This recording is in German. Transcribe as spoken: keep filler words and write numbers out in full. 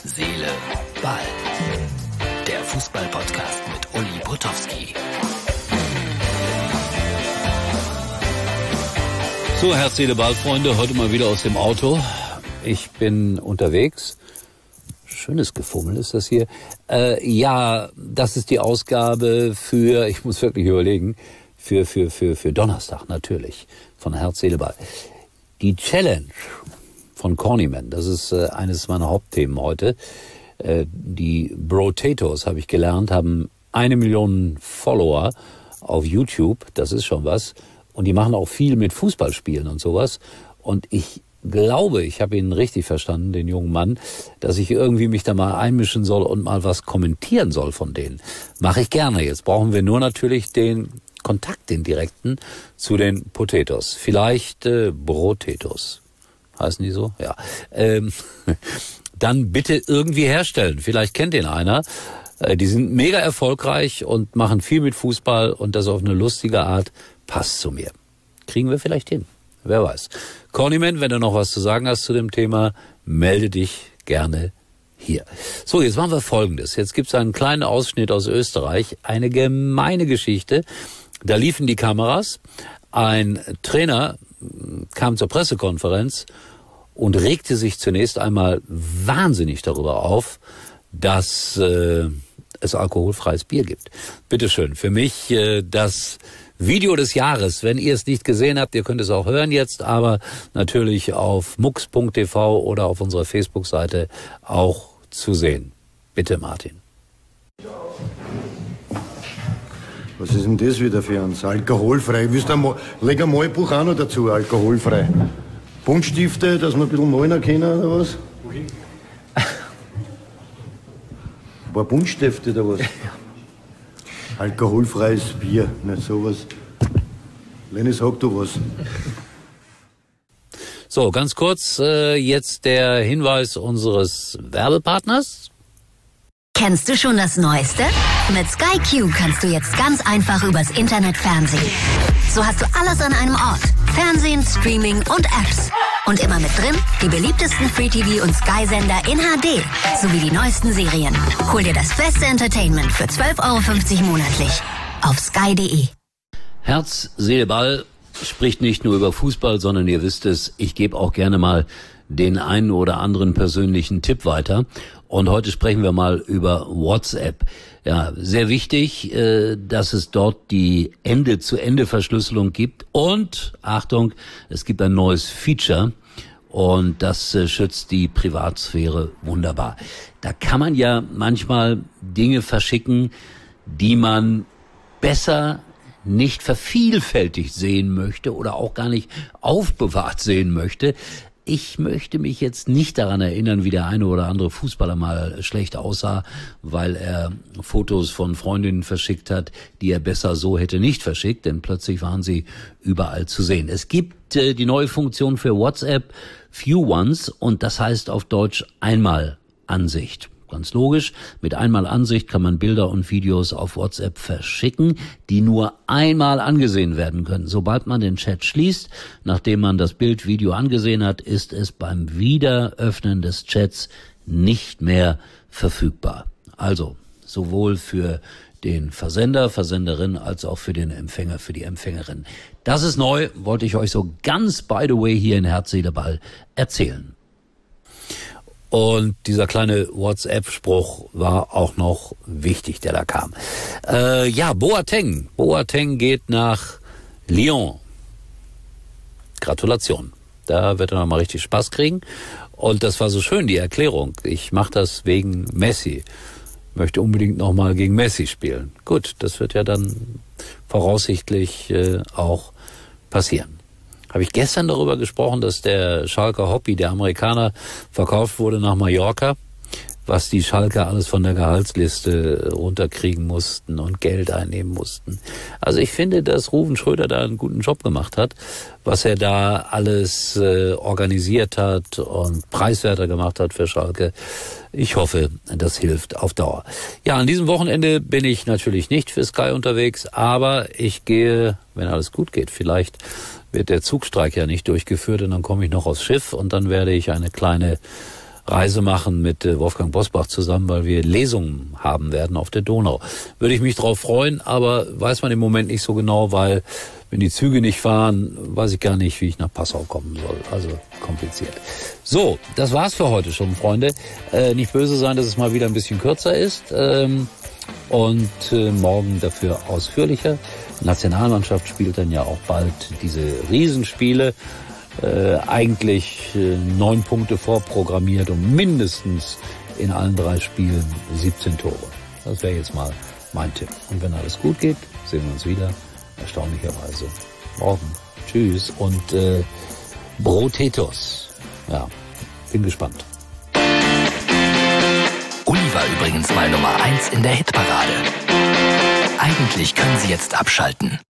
Seele, Ball. Der Fußball-Podcast mit Uli Potowski. So, Herz, Seele, Ball, Freunde, heute mal wieder aus dem Auto. Ich bin unterwegs. Schönes Gefummel ist das hier. Äh, ja, das ist die Ausgabe für, ich muss wirklich überlegen, für, für, für, für Donnerstag natürlich, von Herz, Seele, Ball. Die Challenge von Cornyman, das ist äh, eines meiner Hauptthemen heute. Äh, die Brotatoes, habe ich gelernt, haben eine Million Follower auf YouTube, das ist schon was. Und die machen auch viel mit Fußballspielen und sowas. Und ich glaube, ich habe ihn richtig verstanden, den jungen Mann, dass ich irgendwie mich da mal einmischen soll und mal was kommentieren soll von denen. Mache ich gerne. Jetzt brauchen wir nur natürlich den Kontakt, den direkten, zu den Potatoes. Vielleicht äh, Brotatoes. Heißen die so? Ja. Ähm, dann bitte irgendwie herstellen. Vielleicht kennt den einer. Äh, die sind mega erfolgreich und machen viel mit Fußball und das auf eine lustige Art. Passt zu mir. Kriegen wir vielleicht hin. Wer weiß. Cornyman, wenn du noch was zu sagen hast zu dem Thema, melde dich gerne hier. So, jetzt machen wir Folgendes. Jetzt gibt's einen kleinen Ausschnitt aus Österreich. Eine gemeine Geschichte. Da liefen die Kameras. Ein Trainer kam zur Pressekonferenz und regte sich zunächst einmal wahnsinnig darüber auf, dass äh, es alkoholfreies Bier gibt. Bitteschön, für mich äh, das Video des Jahres. Wenn ihr es nicht gesehen habt, ihr könnt es auch hören jetzt, aber natürlich auf mux punkt t v oder auf unserer Facebook-Seite auch zu sehen. Bitte, Martin. Was ist denn das wieder für uns? Alkoholfrei. Willst du mal, leg ein Malbuch auch noch dazu, alkoholfrei. Buntstifte, dass wir ein bisschen malen können, oder was? Wohin? Ein paar Buntstifte, oder was? Ja. Alkoholfreies Bier, nicht sowas. Lenny, sag du was. So, ganz kurz, äh, jetzt der Hinweis unseres Werbepartners. Kennst du schon das Neueste? Mit Sky Q kannst du jetzt ganz einfach übers Internet fernsehen. So hast du alles an einem Ort. Fernsehen, Streaming und Apps. Und immer mit drin die beliebtesten Free-T V- und Sky-Sender in H D. Sowie die neuesten Serien. Hol dir das beste Entertainment für zwölf Euro fünfzig monatlich. Auf sky punkt de. Herz, Seele, Ball spricht nicht nur über Fußball, sondern ihr wisst es, ich gebe auch gerne mal den einen oder anderen persönlichen Tipp weiter. Und heute sprechen wir mal über WhatsApp. Ja, sehr wichtig, äh, dass es dort die Ende-zu-Ende-Verschlüsselung gibt. Und, Achtung, es gibt ein neues Feature und das äh, schützt die Privatsphäre wunderbar. Da kann man ja manchmal Dinge verschicken, die man besser nicht vervielfältigt sehen möchte oder auch gar nicht aufbewahrt sehen möchte. Ich möchte mich jetzt nicht daran erinnern, wie der eine oder andere Fußballer mal schlecht aussah, weil er Fotos von Freundinnen verschickt hat, die er besser so hätte nicht verschickt, denn plötzlich waren sie überall zu sehen. Es gibt äh, die neue Funktion für WhatsApp Few Ones und das heißt auf Deutsch Einmalansicht. Ganz logisch, mit Einmalansicht kann man Bilder und Videos auf WhatsApp verschicken, die nur einmal angesehen werden können. Sobald man den Chat schließt, nachdem man das Bild, Video angesehen hat, ist es beim Wiederöffnen des Chats nicht mehr verfügbar. Also sowohl für den Versender, Versenderin, als auch für den Empfänger, für die Empfängerin. Das ist neu, wollte ich euch so ganz by the way hier in Herz, Seele, Ball erzählen. Und dieser kleine WhatsApp-Spruch war auch noch wichtig, der da kam. Äh, ja, Boateng. Boateng geht nach Lyon. Gratulation. Da wird er noch mal richtig Spaß kriegen. Und das war so schön, die Erklärung. Ich mache das wegen Messi. Möchte unbedingt noch mal gegen Messi spielen. Gut, das wird ja dann voraussichtlich äh, auch passieren. Habe ich gestern darüber gesprochen, dass der Schalker Hoppy, der Amerikaner, verkauft wurde nach Mallorca, was die Schalker alles von der Gehaltsliste runterkriegen mussten und Geld einnehmen mussten. Also ich finde, dass Ruven Schröder da einen guten Job gemacht hat, was er da alles äh, organisiert hat und preiswerter gemacht hat für Schalke. Ich hoffe, das hilft auf Dauer. Ja, an diesem Wochenende bin ich natürlich nicht für Sky unterwegs, aber ich gehe, wenn alles gut geht, vielleicht wird der Zugstreik ja nicht durchgeführt und dann komme ich noch aufs Schiff und dann werde ich eine kleine Reise machen mit äh, Wolfgang Bosbach zusammen, weil wir Lesungen haben werden auf der Donau. Würde ich mich drauf freuen, aber weiß man im Moment nicht so genau, weil wenn die Züge nicht fahren, weiß ich gar nicht, wie ich nach Passau kommen soll. Also kompliziert. So, das war's für heute schon, Freunde. Äh, nicht böse sein, dass es mal wieder ein bisschen kürzer ist. Ähm, und äh, morgen dafür ausführlicher. Die Nationalmannschaft spielt dann ja auch bald diese Riesenspiele. Äh, eigentlich äh, neun Punkte vorprogrammiert und mindestens in allen drei Spielen siebzehn Tore. Das wäre jetzt mal mein Tipp. Und wenn alles gut geht, sehen wir uns wieder. Erstaunlicherweise morgen. Tschüss und äh, Brotetos. Ja, bin gespannt. Uli war übrigens mal Nummer eins in der Hitparade. Eigentlich können Sie jetzt abschalten.